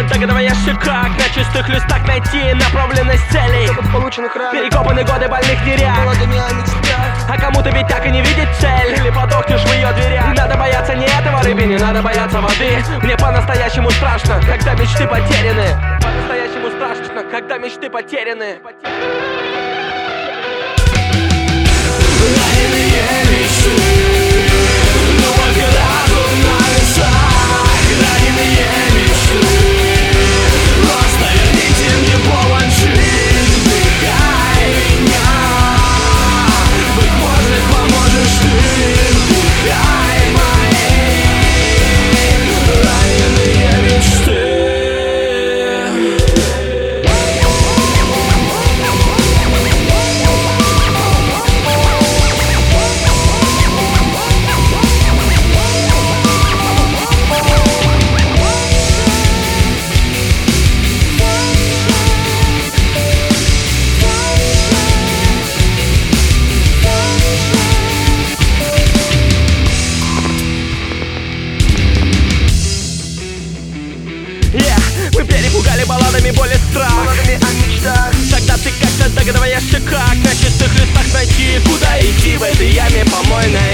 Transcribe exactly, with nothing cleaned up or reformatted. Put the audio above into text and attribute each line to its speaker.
Speaker 1: догадываешься как на чистых листах найти направленность целей,
Speaker 2: полученных ран,
Speaker 1: перекопаны годы больных нерях,
Speaker 2: молодыми о мечтах.
Speaker 1: а кому-то ведь так и не видеть цель, или подохнешь в ее дверях. Не надо бояться не этого рыбы, не надо бояться воды. Мне по-настоящему страшно, когда мечты потеряны. По-настоящему страшно, когда мечты потеряны.
Speaker 3: Раненые мечты, любовь и разум на весах. Раненые мечты, просто верните мне повод жить. Вдыхай меня, быть может поможешь ты. Вдыхай мои раненые мечты.
Speaker 1: Мы перепугали балладами боль и страх,
Speaker 2: Молодыми о мечтах.
Speaker 1: когда ты как-то догадываешься как на чистых листах найти, куда идти в этой яме помойной.